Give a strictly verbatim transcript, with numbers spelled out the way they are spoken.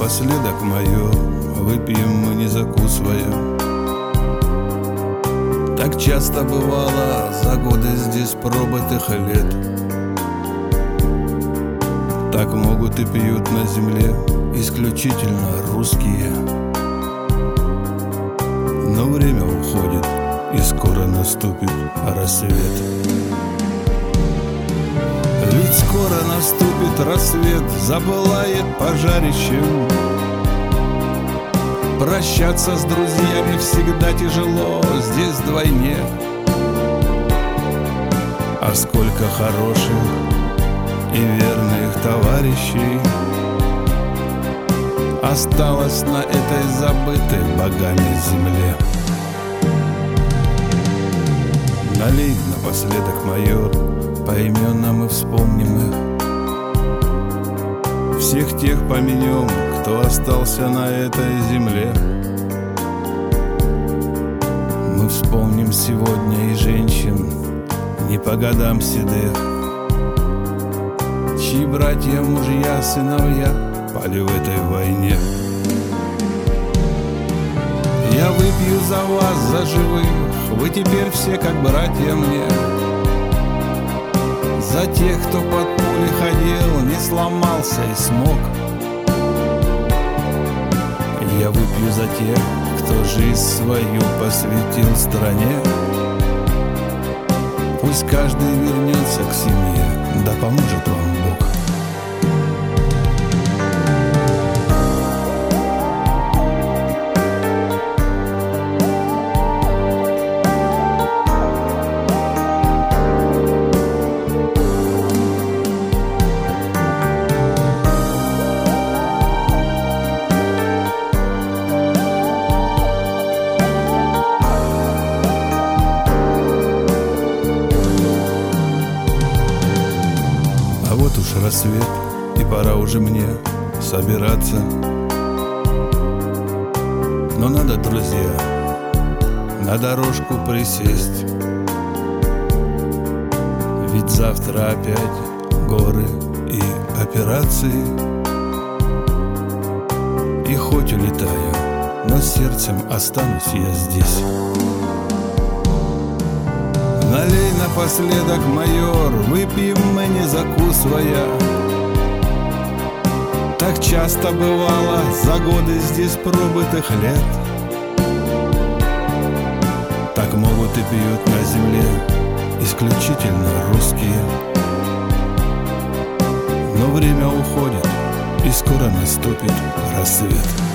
напоследок, майор, выпьем мы не закусывая. Так часто бывало за годы здесь пробытых лет. Так могут и пьют на земле исключительно русские. Но время уходит, и скоро наступит рассвет. Ведь скоро наступит рассвет, запылает пожарищем. Прощаться с друзьями всегда тяжело здесь вдвойне. А сколько хороших и верных товарищей осталось на этой забытой богами земле. Налей напоследок, майор, поименно мы вспомним их. Всех тех поменем, кто остался на этой земле. Мы вспомним сегодня и женщин не по годам седых, чьи братья, мужья, сыновья пали в этой войне. Я выпью за вас, за живых, вы теперь все как братья мне. За тех, кто под пули ходил, не сломался и смог. Я выпью за тех, кто жизнь свою посвятил стране. Пусть каждый вернется к семье, да поможет вам Бог. А вот уж рассвет, и пора уже мне собираться. Но надо, друзья, на дорожку присесть. Ведь завтра опять горы и операции. И хоть улетаю, но сердцем останусь я здесь. Налей напоследок, майор, выпьем мы не закусывая. Так часто бывало за годы здесь пробытых лет. Так могут и пьют на земле исключительно русские. Но время уходит, и скоро наступит рассвет.